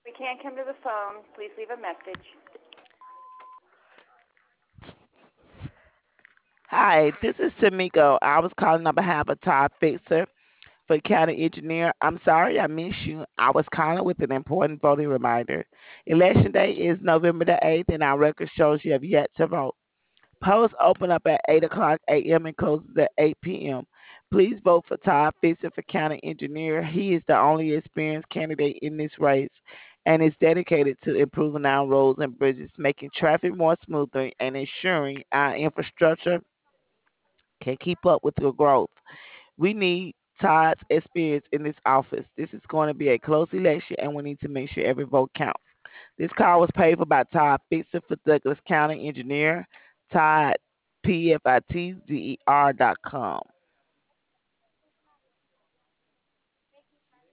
We can't come to the phone. Please leave a message. Hi, this is Tamiko. I was calling on behalf of Todd Fixer for the county engineer. I'm sorry I missed you. I was calling with an important voting reminder. Election day is November the 8th, and our record shows you have yet to vote. Polls open up at 8 o'clock a.m. and closes at 8 p.m. Please vote for Todd Fixer for county engineer. He is the only experienced candidate in this race and is dedicated to improving our roads and bridges, making traffic more smoother, and ensuring our infrastructure can keep up with the growth. We need Todd's experience in this office. This is going to be a close election, and we need to make sure every vote counts. This call was paid for by Todd Fixer for Douglas County Engineer, Todd, PFITDER.com.